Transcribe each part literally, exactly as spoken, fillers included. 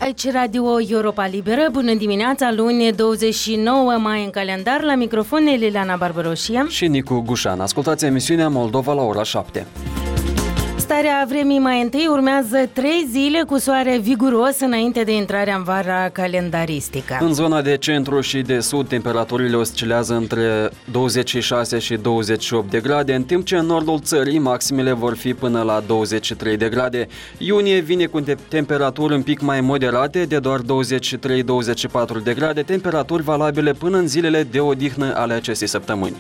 Aici Radio Europa Liberă, bună dimineața, luni douăzeci și nouă mai în calendar, la microfon Liliana Barbaroșia și Nicu Gușan. Ascultați emisiunea Moldova la ora șapte. Starea vremii mai întâi urmează trei zile cu soare viguros înainte de intrarea în vara calendaristică. În zona de centru și de sud, temperaturile oscilează între douăzeci și șase și douăzeci și opt de grade, în timp ce în nordul țării maximele vor fi până la douăzeci și trei de grade. Iunie vine cu temperaturi un pic mai moderate, de doar douăzeci și trei - douăzeci și patru de grade, temperaturi valabile până în zilele de odihnă ale acestei săptămâni.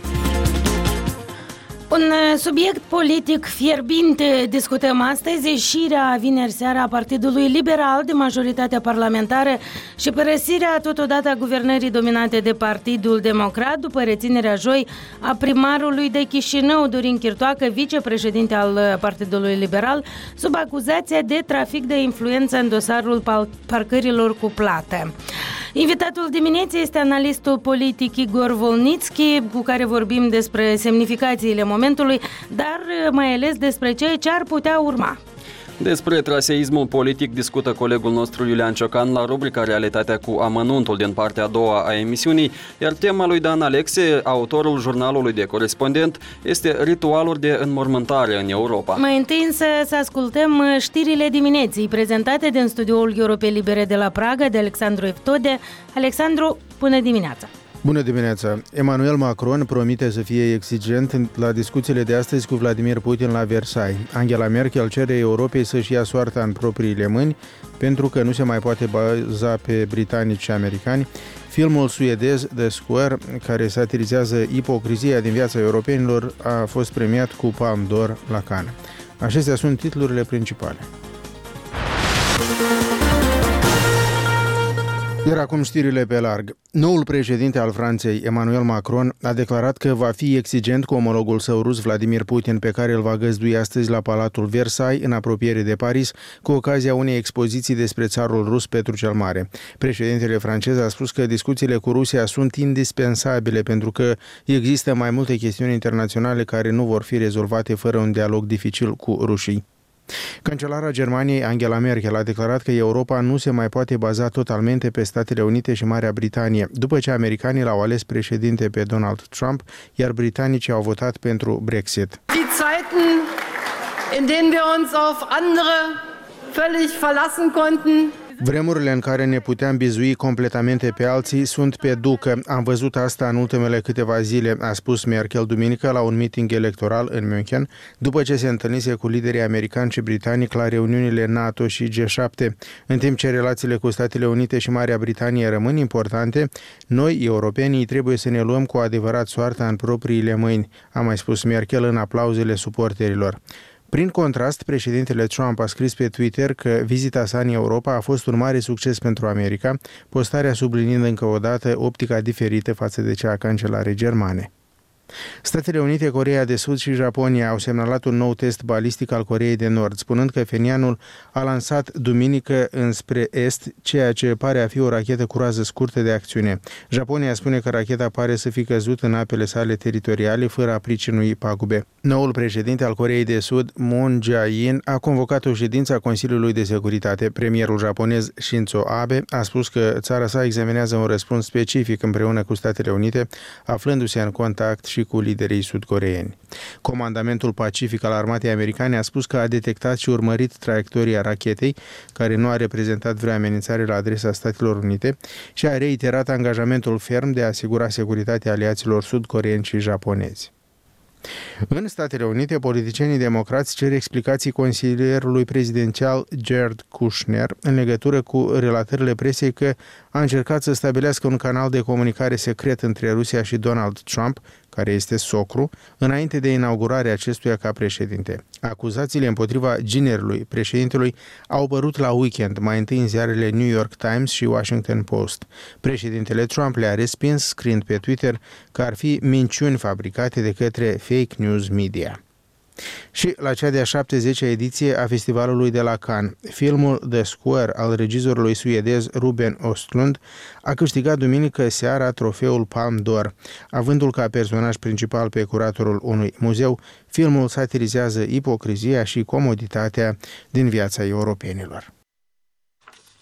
Un subiect politic fierbinte discutăm astăzi, ieșirea vineri seara a Partidului Liberal de majoritatea parlamentară și părăsirea totodată a guvernării dominate de Partidul Democrat după reținerea joi a primarului de Chișinău, Dorin Chirtoacă, vicepreședinte al Partidului Liberal, sub acuzația de trafic de influență în dosarul parcărilor cu plată. Invitatul dimineții este analistul politic Igor Volnitski, cu care vorbim despre semnificațiile momentului, dar mai ales despre ceea ce ar putea urma. Despre traseismul politic discută colegul nostru Iulian Ciocan la rubrica Realitatea cu amănuntul din partea a doua a emisiunii, iar tema lui Dan Alexe, autorul jurnalului de corespondent, este ritualuri de înmormântare în Europa. Mai întâi însă să ascultăm știrile dimineții, prezentate din studioul Europei Libere de la Praga de Alexandru Eftode. Alexandru, bună dimineața! Bună dimineața! Emmanuel Macron promite să fie exigent la discuțiile de astăzi cu Vladimir Putin la Versailles. Angela Merkel cere Europei să-și ia soarta în propriile mâini pentru că nu se mai poate baza pe britanici și americani. Filmul suedez The Square, care satirizează ipocrizia din viața europenilor, a fost premiat cu Palme d'Or la Cannes. Acestea sunt titlurile principale. Iar acum știrile pe larg. Noul președinte al Franței, Emmanuel Macron, a declarat că va fi exigent cu omologul său rus, Vladimir Putin, pe care îl va găzdui astăzi la Palatul Versailles, în apropiere de Paris, cu ocazia unei expoziții despre țarul rus Petru cel Mare. Președintele francez a spus că discuțiile cu Rusia sunt indispensabile pentru că există mai multe chestiuni internaționale care nu vor fi rezolvate fără un dialog dificil cu rușii. Cancelara Germaniei, Angela Merkel, a declarat că Europa nu se mai poate baza totalmente pe Statele Unite și Marea Britanie, după ce americanii l-au ales președinte pe Donald Trump, iar britanicii au votat pentru Brexit. Die Zeiten, in denen wir uns auf andere völlig verlassen konnten. Vremurile în care ne puteam bizui completamente pe alții sunt pe ducă. Am văzut asta în ultimele câteva zile, a spus Merkel duminică la un meeting electoral în München, după ce se întâlnise cu liderii americani și britanici la reuniunile NATO și G șapte. În timp ce relațiile cu Statele Unite și Marea Britanie rămân importante, noi, europenii, trebuie să ne luăm cu adevărat soarta în propriile mâini, a mai spus Merkel în aplauzele suporterilor. Prin contrast, președintele Trump a scris pe Twitter că vizita sa în Europa a fost un mare succes pentru America, postarea subliniind încă o dată optica diferită față de cea a cancelarei germane. Statele Unite, Coreea de Sud și Japonia au semnalat un nou test balistic al Coreei de Nord, spunând că Phenianul a lansat duminică înspre est ceea ce pare a fi o rachetă cu rază scurtă de acțiune. Japonia spune că racheta pare să fi căzut în apele sale teritoriale fără a pricinui pagube. Noul președinte al Coreei de Sud, Moon Jae-in, a convocat o ședință a Consiliului de Securitate. Premierul japonez Shinzo Abe a spus că țara sa examinează un răspuns specific împreună cu Statele Unite, aflându-se în contact și cu liderii sud-coreeni. Comandamentul Pacific al armatei americane a spus că a detectat și urmărit traiectoria rachetei, care nu a reprezentat vreo amenințare la adresa Statelor Unite, și a reiterat angajamentul ferm de a asigura securitatea aliaților sud-coreeni și japonezi. În Statele Unite, politicienii democrați cer explicații consilierului prezidențial Jared Kushner în legătură cu relatările presei că a încercat să stabilească un canal de comunicare secret între Rusia și Donald Trump, care este socru, înainte de inaugurarea acestuia ca președinte. Acuzațiile împotriva ginerului președintelui au apărut la weekend, mai întâi în ziarele New York Times și Washington Post. Președintele Trump le-a respins, scriind pe Twitter că ar fi minciuni fabricate de către fake news media. Și la cea de-a șaptezecea ediție a festivalului de la Cannes, filmul The Square al regizorului suedez Ruben Östlund a câștigat duminică seara trofeul Palme d'Or. Avându-l ca personaj principal pe curatorul unui muzeu, filmul satirizează ipocrizia și comoditatea din viața europenilor.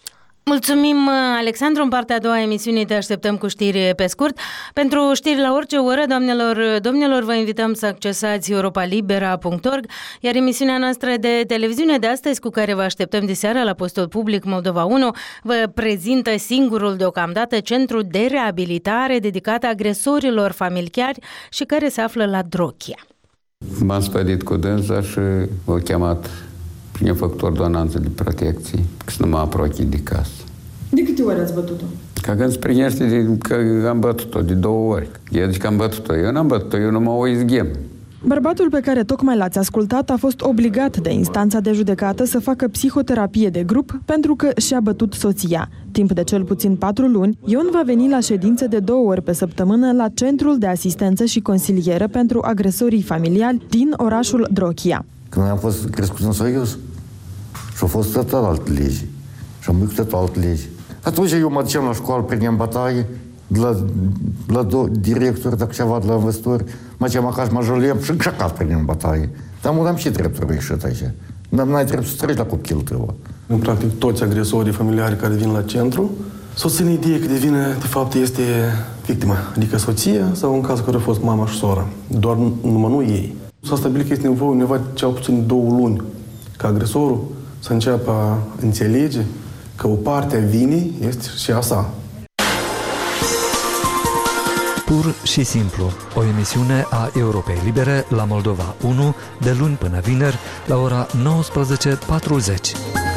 Mulțumim, Alexandru. În partea a doua a emisiunii te așteptăm cu știri pe scurt. Pentru știri la orice oră, doamnelor, domnilor, vă invităm să accesați europa libera punct org, iar emisiunea noastră de televiziune de astăzi, cu care vă așteptăm diseară la postul public Moldova unu, vă prezintă singurul deocamdată centru de reabilitare dedicat agresorilor familiari și care se află la Drochia. M-am spădit cu dânsa și o chemat prin făcut ordonanță de protecție, că să nu mă aprochi de casă. De câte ori ați bătut-o? Ca când se primește că am bătut-o de două ori. El zice că am bătut-o. Eu n-am bătut-o, eu nu mă o izghem. Bărbatul pe care tocmai l-ați ascultat a fost obligat de instanța de judecată să facă psihoterapie de grup pentru că și-a bătut soția. Timp de cel puțin patru luni, Ion va veni la ședințe de două ori pe săptămână la Centrul de Asistență și Consilieră pentru Agresorii Familiali din orașul Drochia. Când noi am fost crescuți în Soiuz și au fost total alte legi. Și am băcut total alte legi. Atunci eu mă duceam la școală, prindeam bătaie, de la, la do, directori, dacă ceva, de la învățători, mă duceam acasă, mă joliem și încercat prindeam bătaie. Dar mă am și drepturi ieșit aici. N-ai dreptul să treci la copilul tău. În practic, toți agresorii familiari care vin la centru susțin ideea că devine, de fapt, este victima, adică soția sau în cazul care a fost mama și sora. Doar numai nu ei. S-a stabilit că este nevoie undeva cel puțin două luni ca agresorul să înceapă a înțelege că o parte a vinii este și a sa. Pur și simplu, o emisiune a Europei Libere la Moldova unu, de luni până vineri, la ora nouăsprezece patruzeci.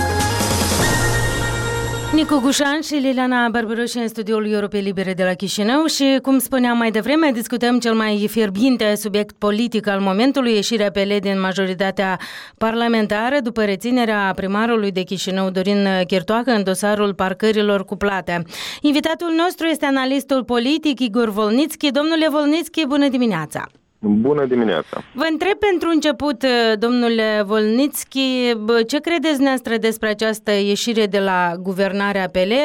Nicu Gușan și Liliana Barbăroși în studioul Europei Libere de la Chișinău și, cum spuneam mai devreme, discutăm cel mai fierbinte subiect politic al momentului, ieșirea P L din majoritatea parlamentară după reținerea primarului de Chișinău, Dorin Chirtoacă, în dosarul parcărilor cuplate. Invitatul nostru este analistul politic Igor Volnitski. Domnule Volnitski, bună dimineața! Bună dimineața! Vă întreb pentru început, domnule Volnitski, ce credeți dumneavoastră despre această ieșire de la guvernarea P L?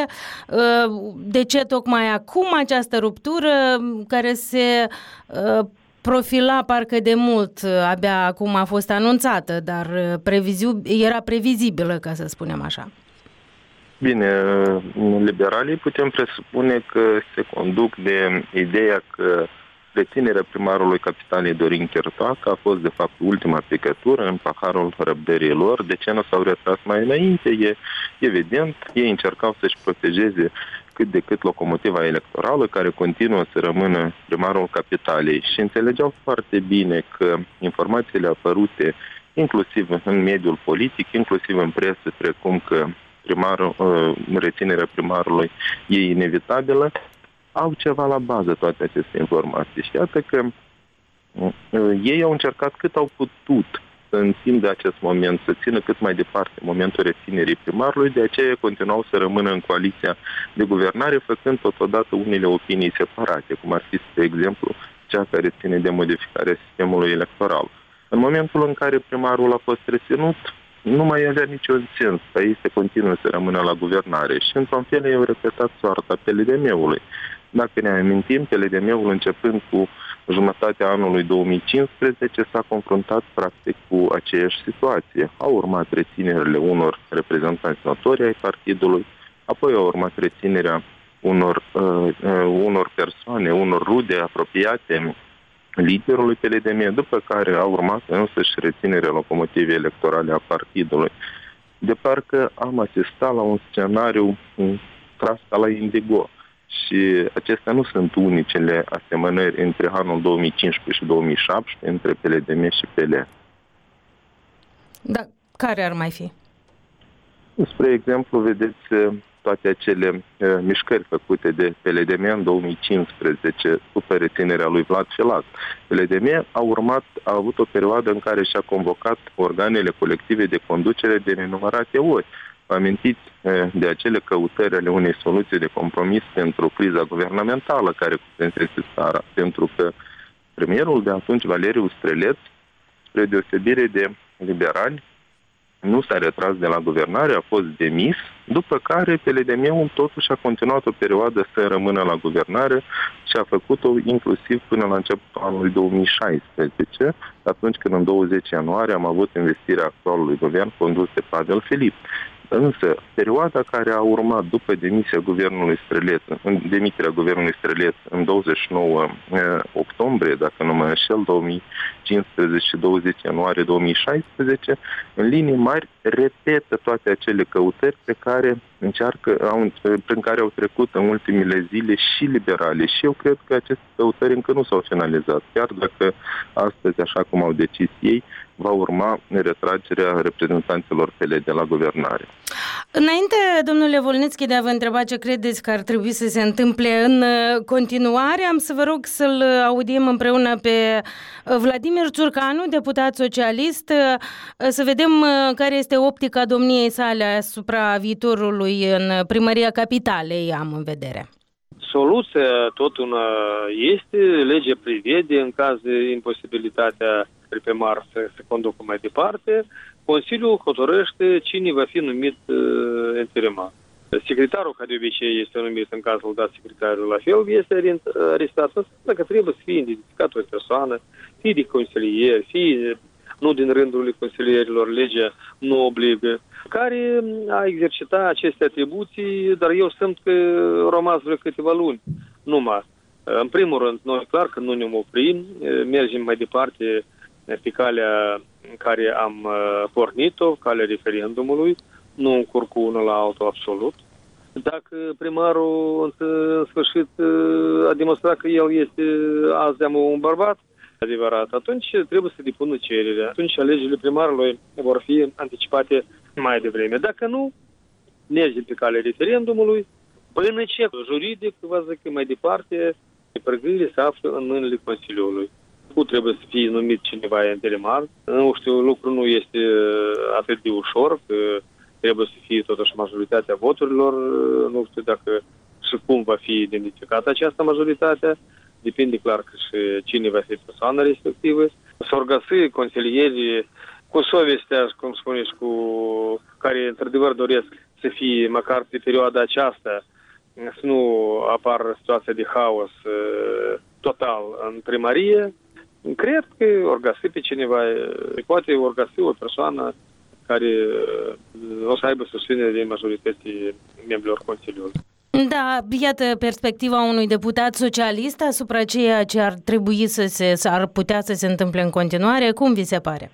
De ce tocmai acum această ruptură care se profila parcă de mult, abia acum a fost anunțată, dar previziu, era previzibilă, ca să spunem așa? Bine, liberalii putem presupune că se conduc de ideea că reținerea primarului capitalei Dorin Chirtoacă a fost, de fapt, ultima picătură în paharul răbdării lor. De ce nu s-au retras mai înainte? E evident, ei încercau să-și protejeze cât de cât locomotiva electorală, care continuă să rămână primarul capitalei, și înțelegeau foarte bine că informațiile apărute, inclusiv în mediul politic, inclusiv în presă, precum că primarul, reținerea primarului e inevitabilă, au ceva la bază toate aceste informații. Și iată că uh, ei au încercat cât au putut să întindă acest moment, să țină cât mai departe momentul reținerii primarului, de aceea continuau să rămână în coaliția de guvernare, făcând totodată unele opinii separate, cum ar fi, de exemplu, cea care ține de modificarea sistemului electoral. În momentul în care primarul a fost reținut, nu mai avea niciun sens ca ei să continuă să rămână la guvernare și, într-un fel, ei au repetat soarta P L D M-ului. Dacă ne amintim, P L D M-ul, începând cu jumătatea anului două mii cincisprezece, s-a confruntat practic cu aceeași situație. Au urmat reținerile unor reprezentanți notori ai partidului, apoi au urmat reținerea unor, uh, uh, unor persoane, unor rude apropiate liderului P L D M, după care a urmat însăși reținerea locomotivei electorale a partidului. De parcă am asistat la un scenariu tras ca la Indigo. Și acestea nu sunt unicele asemănări între anul două mii cincisprezece și două mii șaptesprezece, între P L D M și P L. Da, care ar mai fi? Spre exemplu, vedeți toate acele uh, mișcări făcute de P L D M în două mii cincisprezece după reținerea lui Vlad Filat. P L D M a urmat, a avut o perioadă în care și-a convocat organele colective de conducere de nenumărate ori. Vă amintiți de acele căutări ale unei soluții de compromis pentru criza guvernamentală care cuprinsese țara, pentru că premierul de atunci, Valeriu Streleț, spre deosebire de liberali, nu s-a retras de la guvernare, a fost demis, după care P L D M-ul totuși a continuat o perioadă să rămână la guvernare și a făcut-o inclusiv până la începutul anului două mii șaisprezece, atunci când în douăzeci ianuarie am avut investirea actualului guvern condus de Pavel Filip. Însă, perioada care a urmat după demisia guvernului Străleț, demiterea guvernului Străleț în douăzeci și nouă octombrie, dacă nu mă înșel, două mii cincisprezece și douăzeci ianuarie două mii șaisprezece, în linii mari repetă toate acele căutări pe care încearcă, au, prin care au trecut în ultimele zile și liberali. Și eu cred că aceste căutări încă nu s-au finalizat, chiar dacă astăzi, așa cum au decis ei, va urma retragerea reprezentanților P L de la guvernare. Înainte, domnule Volnețchi, de a vă întreba ce credeți că ar trebui să se întâmple în continuare, am să vă rog să-l audiem împreună pe Vladimir Țurcanu, deputat socialist, să vedem care este optica domniei sale asupra viitorului în primăria capitalei, am în vedere. Soluția tot una este, legea prevede în caz de imposibilitatea primar să se conducă mai departe, Consiliul hotărăște cine va fi numit uh, interimar. Secretarul, care de obicei este numit în cazul dat secretarul la fel, este arestat. Dacă trebuie să fie identificat o persoană, fie de consilier, fie nu din rândul consilierilor, legea nu obligă, care a exercitat aceste atribuții, dar eu simt că au rămas vreo câteva luni. Numai. În primul rând, noi clar că nu ne oprim, mergem mai departe pe calea în care am pornit-o, calea referendumului, nu încurc cu unul la altul absolut. Dacă primarul în sfârșit a demonstrat că el este azi de un bărbat adevărat, atunci trebuie să depună cererea. Atunci alegerile primarului vor fi anticipate mai devreme. Dacă nu, mergem pe calea referendumului, până ce juridic, vă zic, mai departe, pregătirile se află în mâinile Consiliului. Nu trebuie să fie numit cineva interimar. Nu știu, lucrul nu este atât de ușor, că trebuie să fie totuși majoritatea voturilor. Nu știu dacă și cum va fi identificată această majoritate. Depinde clar că și cine va fi persoana respectivă. S-au găsit consilieri cu sovestea, cum spuneți, cu care într-adevăr doresc să fie măcar pe perioada aceasta, să nu apară situația de haos total în primărie. Cred că ori găsi pe cineva, poate ori găsi o persoană care o să aibă susținere de majorității membrilor Consiliului. Da, iată perspectiva unui deputat socialist asupra ceea ce ar trebui să se, să ar putea să se întâmple în continuare. Cum vi se pare?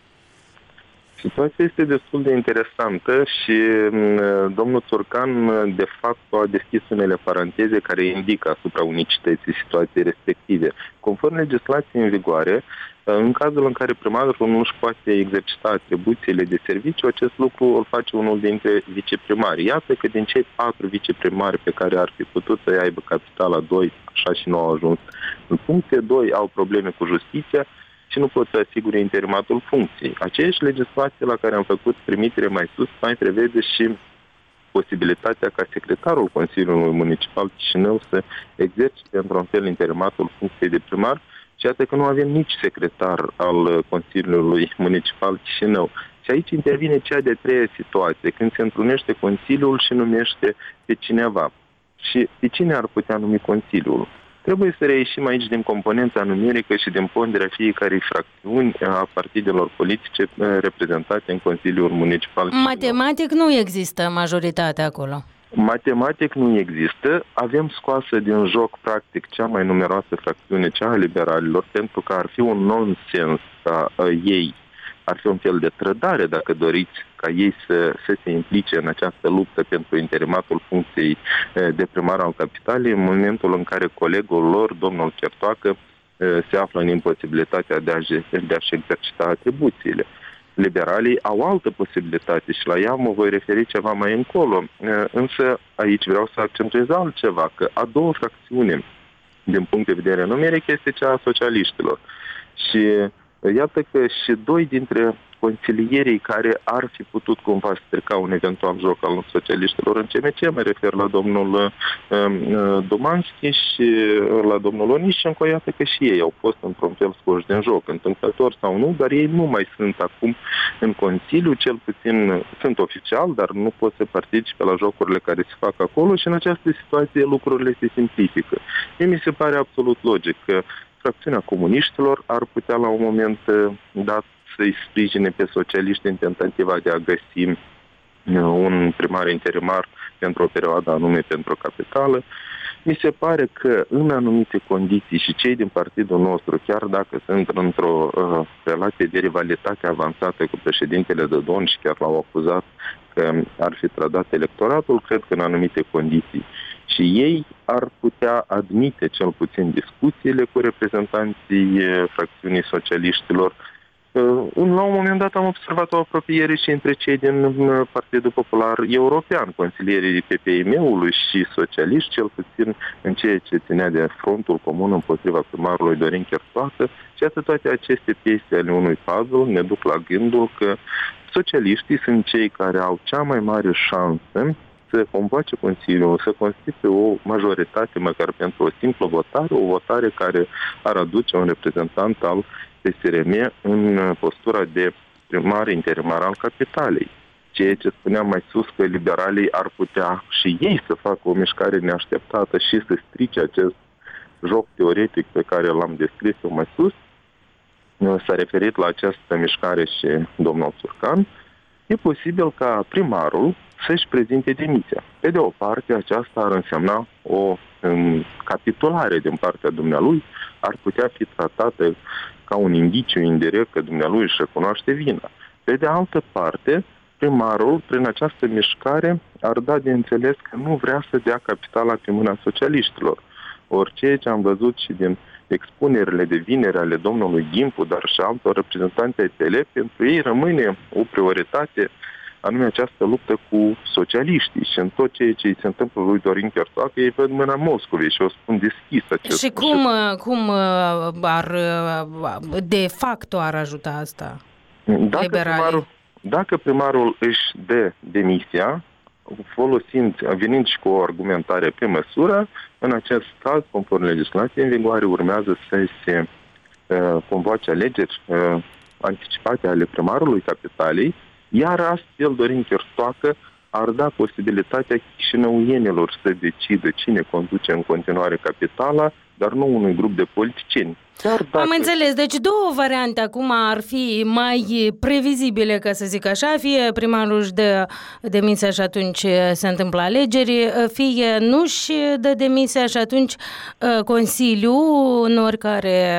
Situația este destul de interesantă și domnul Țurcan de fapt a deschis unele paranteze care indică asupra unicității situației respective. Conform legislației în vigoare, în cazul în care primarul nu își poate exercita atribuțiile de serviciu, acest lucru îl face unul dintre viceprimari. Iată că din cei patru viceprimari pe care ar fi putut să-i aibă capitala doi, așa și nu au ajuns în funcție, doi au probleme cu justiția și nu pot să asigure interimatul funcției. Aceeași legislație la care am făcut trimitere mai sus mai prevede și posibilitatea ca secretarul Consiliului Municipal Chișinău să exercite într-un fel interimatul funcției de primar. Și iată că nu avem nici secretar al Consiliului Municipal Chișinău. Și aici intervine cea de-a treia situație, când se întrunește Consiliul și numește pe cineva. Și pe cine ar putea numi Consiliul? Trebuie să reieșim aici din componența numerică și din ponderea fiecărei fracțiuni a partidelor politice reprezentate în Consiliul Municipal Chișinău. Matematic nu există majoritate acolo. Matematic nu există. Avem scoasă din joc, practic, cea mai numeroasă fracțiune, cea a liberalilor, pentru că ar fi un nonsens ca uh, ei, ar fi un fel de trădare, dacă doriți, ca ei să, să se implice în această luptă pentru interimatul funcției uh, de primar al capitalei, în momentul în care colegul lor, domnul Chertoacă, uh, se află în imposibilitatea de a-și, de a-și exercita atribuțiile. Liberalii au altă posibilitate și la ea mă voi referi ceva mai încolo. Însă aici vreau să accentuez altceva, că a doua fracțiune, din punct de vedere numeric, este cea a socialiștilor. Și iată că și doi dintre consilierii care ar fi putut cumva strica un eventual joc al socialiștilor în C M C, mă refer la domnul uh, Dumanski și la domnul Onișenko, iată că și ei au fost într-un fel scoși din joc, întâmplător sau nu, dar ei nu mai sunt acum în Consiliu, cel puțin sunt oficial, dar nu pot să participe la jocurile care se fac acolo și în această situație lucrurile se simplifică. Mie mi se pare absolut logic că fracțiunea comuniștilor ar putea la un moment dat să-i sprijine pe socialiști în tentativa de a găsi un primar interimar pentru o perioadă anume pentru capitală. Mi se pare că în anumite condiții și cei din partidul nostru, chiar dacă sunt într-o uh, relație de rivalitate avansată cu președintele Dodon și chiar l-au acuzat că ar fi trădat electoratul, cred că în anumite condiții și ei ar putea admite cel puțin discuțiile cu reprezentanții uh, fracțiunii socialiștilor. La un moment dat am observat o apropiere și între cei din Partidul Popular European, consilierii P P I M-ului și socialiști, cel puțin în ceea ce ținea de frontul comun împotriva primarului Dorin Chertoacă. Și atât toate aceste piese ale unui puzzle ne duc la gândul că socialiștii sunt cei care au cea mai mare șansă să convoace Consiliul, să constituie o majoritate, măcar pentru o simplă votare, o votare care ar aduce un reprezentant al P S R M în postura de primar interimar al capitalei. Ceea ce spuneam mai sus că liberalii ar putea și ei să facă o mișcare neașteptată și să strice acest joc teoretic pe care l-am descris eu mai sus. S-a referit la această mișcare și domnul Țurcan. E posibil ca primarul să-și prezinte demisia. Pe de o parte, aceasta ar însemna o um, capitulare din partea dumnealui, ar putea fi tratată ca un indiciu indirect că dumnealui își recunoaște vina. Pe de altă parte, primarul, prin această mișcare, ar da de înțeles că nu vrea să dea capitala pe mâna socialiștilor. Ori ceea ce am văzut și din expunerile de vineri ale domnului Gimpu, dar și altor reprezentanți ai T L, pentru ei rămâne o prioritate, anume această luptă cu socialiștii și în tot ceea ce se întâmplă lui Dorin Chertoacă, ei văd mâna Moscovei și o spun deschis acest. Și cum, cum ar, de facto ar ajuta asta dacă primarul, dacă primarul își dă demisia, folosind, venind și cu o argumentare pe măsură, în acest caz, conform legislației în vigoare, urmează să se uh, convoace alegeri uh, anticipate ale primarului capitalei, iar astfel Dorin Chertoacă ar da posibilitatea chișinăuienilor să decidă cine conduce în continuare capitala, dar nu unui grup de politicieni. Dacă... Am înțeles, deci două variante acum ar fi mai previzibile, ca să zic așa, fie primarul își dă demisia și atunci se întâmplă alegeri, fie nu își dă demisia și atunci Consiliul, în oricare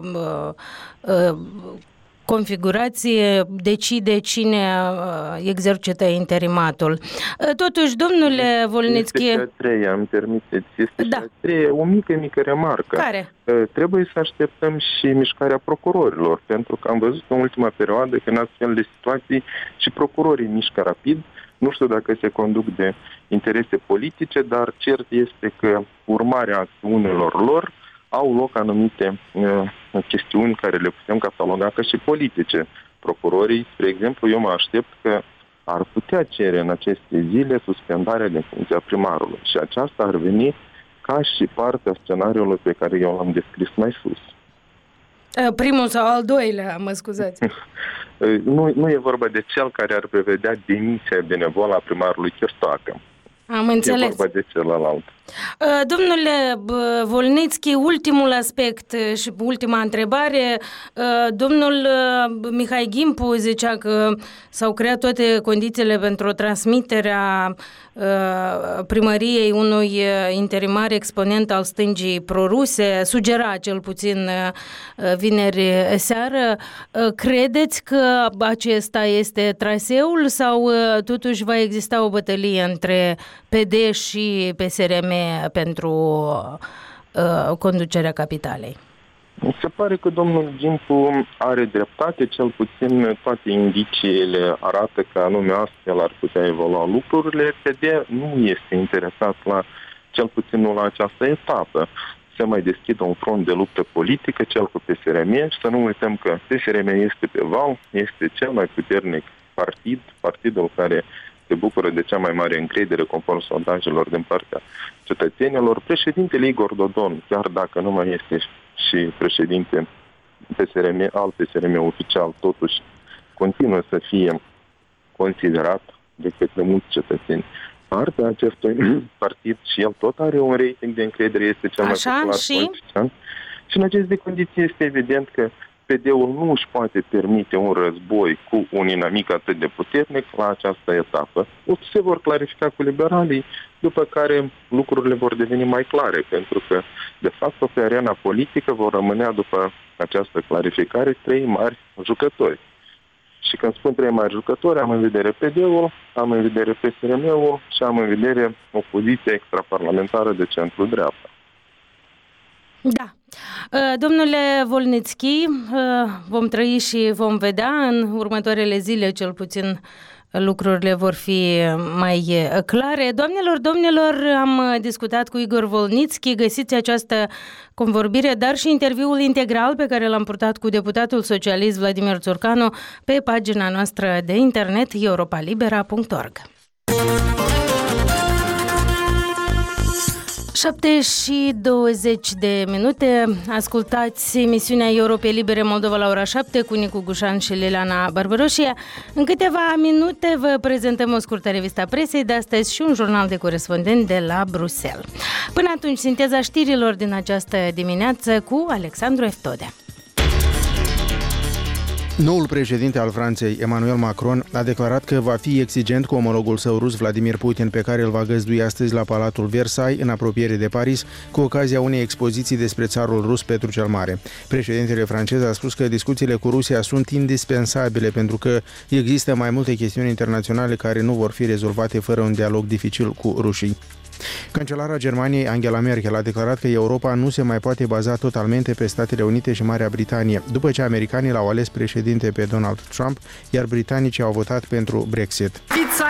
configurație, decide cine exercită interimatul. Totuși, domnule Volnițchi... Este a treia, îmi permiteți, este da. a treia, o mică, mică remarcă. Care? Trebuie să așteptăm și mișcarea procurorilor, pentru că am văzut în ultima perioadă că în astfel de situații și procurorii mișcă rapid. Nu știu dacă se conduc de interese politice, dar cert este că urmarea acțiunilor lor au loc anumite uh, chestiuni care le putem cataloga ca și politice. Procurorii, spre exemplu, eu mă aștept că ar putea cere în aceste zile suspendarea din funcția primarului și aceasta ar veni ca și partea scenariului pe care eu l-am descris mai sus. Primul sau al doilea, mă scuzați. nu, nu e vorba de cel care ar prevedea demisia benevolă a primarului Chertoacă. Am înțeles. E vorba de celălalt. Domnule Volnițchi, ultimul aspect și ultima întrebare. Domnul Mihai Gimpu zicea că s-au creat toate condițiile pentru transmiterea primăriei unui interimar exponent al stângii proruse, sugera cel puțin vineri seară. Credeți că acesta este traseul sau totuși va exista o bătălie între P D și P S R M pentru uh, conducerea capitalei? Se pare că domnul Gimpu are dreptate, cel puțin toate indiciile arată că anume astfel ar putea evolua lucrurile. P D nu este interesat la, cel puțin nu la această etapă. Se mai deschide un front de luptă politică, cel cu P S R M, și să nu uităm că P S R M este pe val, este cel mai puternic partid, partidul care se bucură de cea mai mare încredere conform sondajelor din partea cetățenilor. Președintele Igor Dodon, chiar dacă nu mai este și președinte P S R M, alt P S R M oficial, totuși continuă să fie considerat de către mulți cetățeni partea acestui partid și el tot are un rating de încredere, este cel mai Așa, popular și? politician. Și în aceste condiții este evident că P D-ul nu își poate permite un război cu un inamic atât de puternic la această etapă. Se vor clarifica cu liberalii, după care lucrurile vor deveni mai clare, pentru că, de fapt, pe arena politică vor rămâne, după această clarificare, trei mari jucători. Și când spun trei mari jucători, am în vedere P D-ul, am în vedere P S R M-ul și am în vedere opoziția extraparlamentară de centru-dreapta. Da. Domnule Volnițchi, vom trăi și vom vedea în următoarele zile, cel puțin lucrurile vor fi mai clare. Doamnelor, domnilor, am discutat cu Igor Volnițchi, găsiți această convorbire, dar și interviul integral pe care l-am purtat cu deputatul socialist Vladimir Țurcanu pe pagina noastră de internet europa libera punct org. șapte și douăzeci de minute, ascultați emisiunea Europei Libere Moldova la ora șapte cu Nicu Gușan și Liliana Barbăroșia. În câteva minute vă prezentăm o scurtă revistă a presei de astăzi și un jurnal de corespondent de la Bruxelles. Până atunci, sinteza știrilor din această dimineață cu Alexandru Eftode. Noul președinte al Franței, Emmanuel Macron, a declarat că va fi exigent cu omologul său rus, Vladimir Putin, pe care îl va găzdui astăzi la Palatul Versailles, în apropiere de Paris, cu ocazia unei expoziții despre țarul rus Petru cel Mare. Președintele francez a spus că discuțiile cu Rusia sunt indispensabile pentru că există mai multe chestiuni internaționale care nu vor fi rezolvate fără un dialog dificil cu rușii. Cancelara Germaniei, Angela Merkel, a declarat că Europa nu se mai poate baza totalmente pe Statele Unite și Marea Britanie, după ce americanii l-au ales președinte pe Donald Trump, iar britanicii au votat pentru Brexit.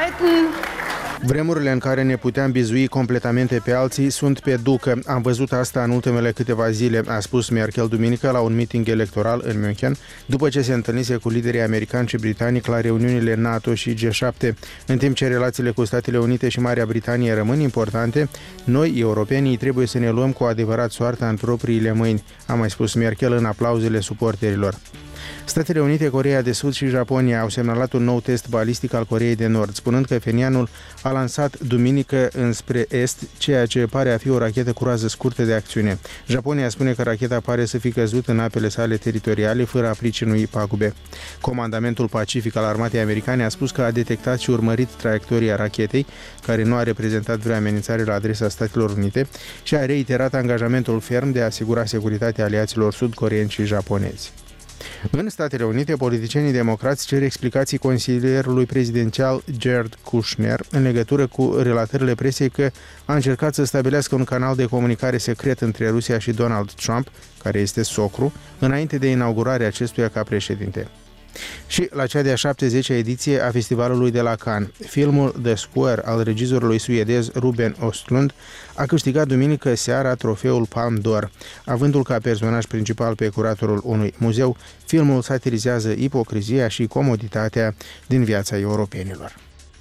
Vremurile în care ne puteam bizui completamente pe alții sunt pe ducă. Am văzut asta în ultimele câteva zile, a spus Merkel duminică la un meeting electoral în München, după ce se întâlnise cu liderii americani și britanici la reuniunile NATO și G șapte. În timp ce relațiile cu Statele Unite și Marea Britanie rămân importante, noi, europenii, trebuie să ne luăm cu adevărat soarta în propriile mâini, a mai spus Merkel în aplauzele suporterilor. Statele Unite, Coreea de Sud și Japonia au semnalat un nou test balistic al Coreei de Nord, spunând că Pjöngjangul a lansat duminică înspre est ceea ce pare a fi o rachetă cu rază scurtă de acțiune. Japonia spune că racheta pare să fi căzut în apele sale teritoriale fără a pricinui pagube. Comandamentul Pacific al armatei americane a spus că a detectat și urmărit traiectoria rachetei, care nu a reprezentat vreo amenințare la adresa Statelor Unite, și a reiterat angajamentul ferm de a asigura securitatea aliaților sud-coreeni și japonezi. În Statele Unite, politicienii democrați cer explicații consilierului prezidențial Jared Kushner în legătură cu relatările presei că a încercat să stabilească un canal de comunicare secret între Rusia și Donald Trump, care este socru, înainte de inaugurarea acestuia ca președinte. Și la cea de-a șaptezecea ediție a festivalului de la Cannes, filmul The Square al regizorului suedez Ruben Östlund a câștigat duminică seara trofeul Palme d'Or. Avându-l ca personaj principal pe curatorul unui muzeu, filmul satirizează ipocrizia și comoditatea din viața europenilor.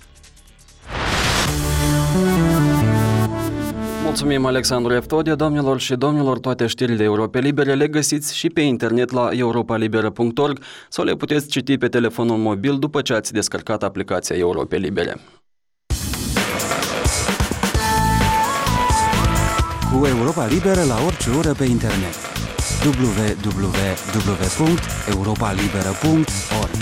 Mulțumim, Alexandru Eftode. Doamnelor și domnilor, toate știrile Europei Libere le găsiți și pe internet la europa libera punct org sau le puteți citi pe telefonul mobil după ce ați descărcat aplicația Europei Libere. Cu Europa Liberă la orice oră pe internet. w w w punct europa libera punct org.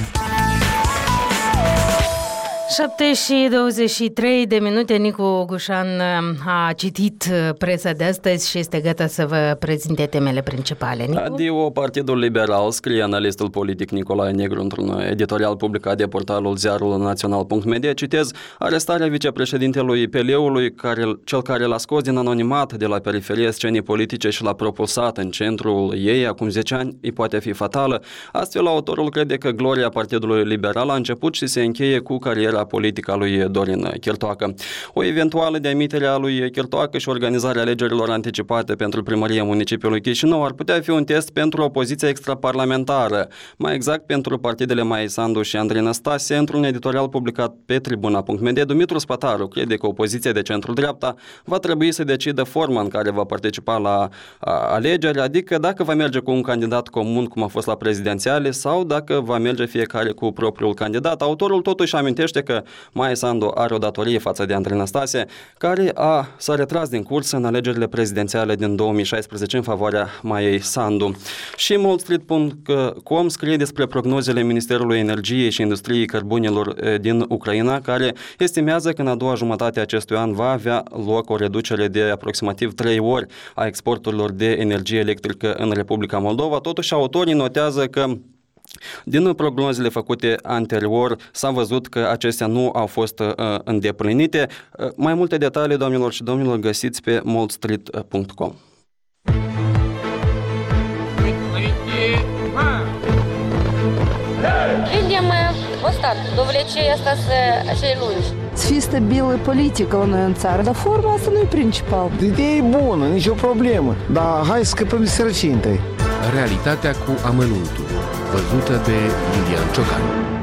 șapte și douăzeci și trei de minute, Nicu Gușan a citit presa de astăzi și este gata să vă prezinte temele principale. Nicu? Adio Partidul Liberal, scrie analistul politic Nicolae Negru într-un editorial publicat de portalul ziarul național punct media, citez, arestarea vicepreședintelui P L-ului, care, cel care l-a scos din anonimat de la periferie scenii politice și l-a propulsat în centrul ei acum zece ani, îi poate fi fatală. Astfel, autorul crede că gloria Partidului Liberal a început și se încheie cu cariera politică a lui Dorin Chirtoacă. O eventuală demitere a lui Chirtoacă și organizarea alegerilor anticipate pentru primăria municipiului Chișinău ar putea fi un test pentru opoziția extraparlamentară, mai exact pentru partidele Maia Sandu și Andrei Năstase. Într-un editorial publicat pe tribuna punct media, Dumitru Spătaru crede că opoziția de centru-dreapta va trebui să decidă forma în care va participa la alegeri, adică dacă va merge cu un candidat comun, cum a fost la prezidențiale, sau dacă va merge fiecare cu propriul candidat. Autorul totuși amintește că că Maia Sandu are o datorie față de Andrei Năstase, care a, s-a retras din cursă în alegerile prezidențiale din două mii șaisprezece în favoarea Maiei Sandu. Și Moldstreet punct com scrie despre prognozele Ministerului Energiei și Industriei Cărbunelor din Ucraina, care estimează că în a doua jumătate a acestui an va avea loc o reducere de aproximativ trei ori a exporturilor de energie electrică în Republica Moldova. Totuși, autorii notează că din prognozele făcute anterior s-a văzut că acestea nu au fost uh, îndeplinite. Uh, mai multe detalii, doamnelor și domnilor, găsiți pe moldstreet punct com. Видим устат, довлечение остаться acei lungi. Să fie stabilă politică la noi în țară, dar forma asta nu e principal. Ideea e bună, nicio problemă, dar hai să scăpăm de sărăcie întâi. Realitatea cu amănuntul, văzută de Iulian Ciocan.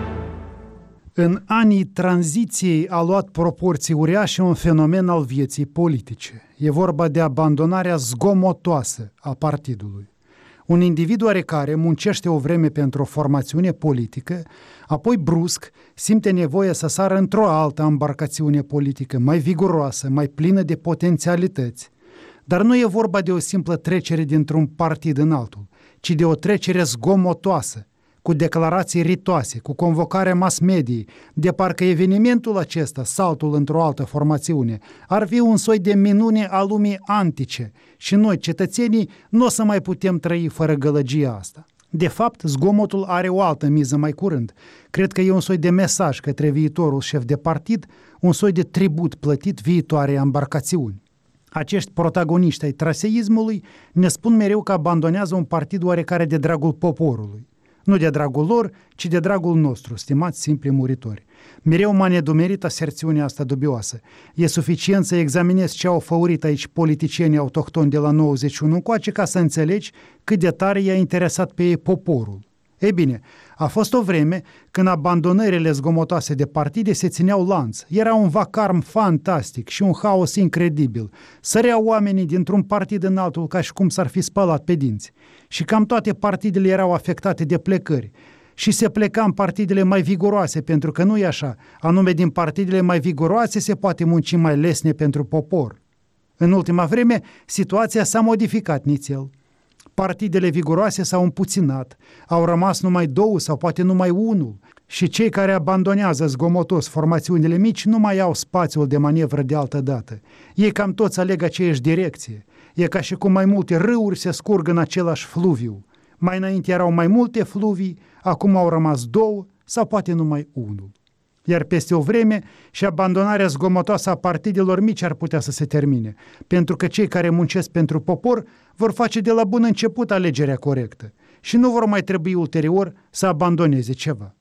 În anii tranziției a luat proporții uriașe un fenomen al vieții politice. E vorba de abandonarea zgomotoasă a partidului. Un individ oarecare muncește o vreme pentru o formațiune politică, apoi brusc simte nevoie să sară într-o altă embarcațiune politică, mai viguroasă, mai plină de potențialități. Dar nu e vorba de o simplă trecere dintr-un partid în altul, ci de o trecere zgomotoasă, cu declarații ritoase, cu convocarea mass-mediei, de parcă evenimentul acesta, saltul într-o altă formațiune, ar fi un soi de minune a lumii antice și noi, cetățenii, nu o să mai putem trăi fără gălăgia asta. De fapt, zgomotul are o altă miză mai curând. Cred că e un soi de mesaj către viitorul șef de partid, un soi de tribut plătit viitoarei embarcațiuni. Acești protagoniști ai traseismului ne spun mereu că abandonează un partid oarecare de dragul poporului. Nu de dragul lor, ci de dragul nostru, stimați simpli muritori. Mereu m-a nedumerit aserțiunea asta dubioasă. E suficient să examinezi ce au făurit aici politicienii autohtoni de la nouăzeci și unu încoace ca să înțelegi cât de tare i-a interesat pe ei poporul. Ei bine, a fost o vreme când abandonările zgomotoase de partide se țineau lanț. Era un vacarm fantastic și un haos incredibil. Săreau oamenii dintr-un partid în altul ca și cum s-ar fi spălat pe dinți. Și cam toate partidele erau afectate de plecări. Și se pleca în partidele mai viguroase, pentru că nu e așa. Anume, din partidele mai viguroase se poate munci mai lesne pentru popor. În ultima vreme, situația s-a modificat nițel. Partidele viguroase s-au împuținat, au rămas numai două sau poate numai unul și cei care abandonează zgomotos formațiunile mici nu mai au spațiul de manevră de altă dată. Ei cam toți aleg aceeași direcție. E ca și cum mai multe râuri se scurg în același fluviu. Mai înainte erau mai multe fluvii, acum au rămas două sau poate numai unul. Iar peste o vreme și abandonarea zgomotoasă a partidelor mici ar putea să se termine, pentru că cei care muncesc pentru popor vor face de la bun început alegerea corectă și nu vor mai trebui ulterior să abandoneze ceva.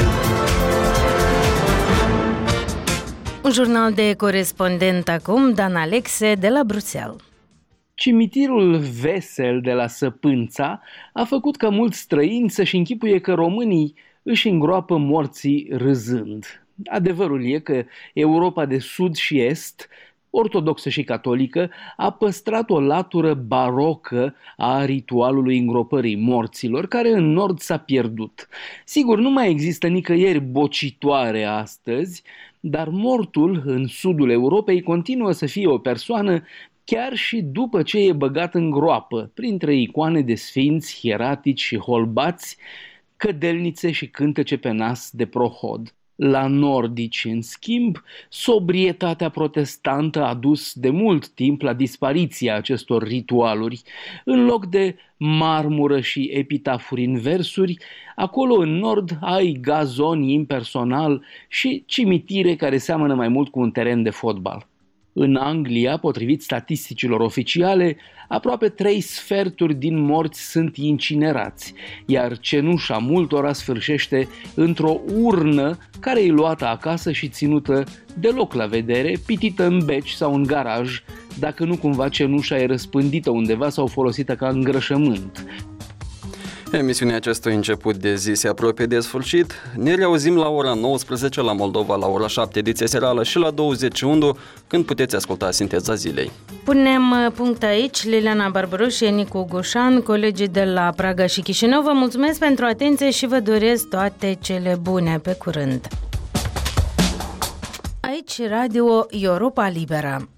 Un jurnal de corespondent acum, Dan Alexe, de la Bruxelles. Cimitirul vesel de la Săpânța a făcut ca mulți străini să-și închipuie că românii își îngroapă morții râzând. Adevărul e că Europa de sud și est, ortodoxă și catolică, a păstrat o latură barocă a ritualului îngropării morților, care în nord s-a pierdut. Sigur, nu mai există nicăieri bocitoare astăzi, dar mortul în sudul Europei continuă să fie o persoană chiar și după ce e băgat în groapă, printre icoane de sfinți, hieratici și holbați, cădelnițe și cântece pe nas de prohod. La nordici, în schimb, sobrietatea protestantă a dus de mult timp la dispariția acestor ritualuri. În loc de marmură și epitafuri în versuri, acolo în nord ai gazon impersonal și cimitire care seamănă mai mult cu un teren de fotbal. În Anglia, potrivit statisticilor oficiale, aproape trei sferturi din morți sunt incinerați, iar cenușa multora sfârșește într-o urnă care e luată acasă și ținută deloc la vedere, pitită în beci sau în garaj, dacă nu cumva cenușa e răspândită undeva sau folosită ca îngrășământ. Emisiunea acestui început de zi se apropie de sfârșit. Ne reauzim la ora nouăsprezece la Moldova, la ora șapte ediție serială și la douăzeci și unu când puteți asculta Sinteza Zilei. Punem punct aici. Liliana Barbaru și Nicu Gușan, colegii de la Praga și Chișinău, vă mulțumesc pentru atenție și vă doresc toate cele bune. Pe curând! Aici Radio Europa Liberă.